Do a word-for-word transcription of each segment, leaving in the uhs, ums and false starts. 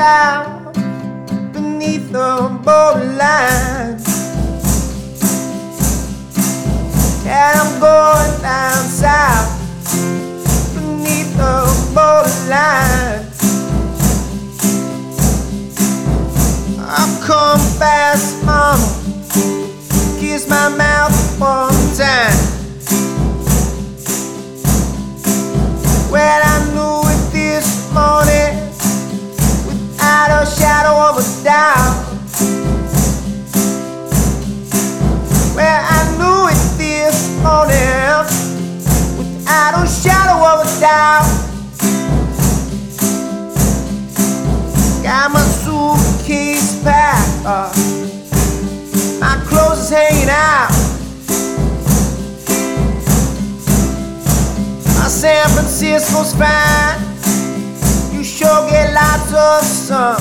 south beneath the borderline, and I'm going down south beneath the borderline. I'll come fast, mama, kiss my mouth one time. Well, I knew it this morning without a shadow of a doubt. Well, I knew it this morning without a shadow of a doubt. Got my suitcase packed up, my clothes is hanging out. My San Francisco's fine, you sure get lots of sun.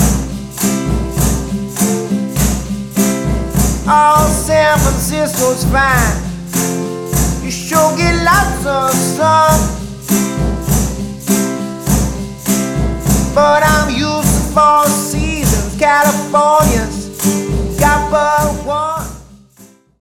Oh, San Francisco's fine, you sure get lots of sun. But I'm used to four seasons, California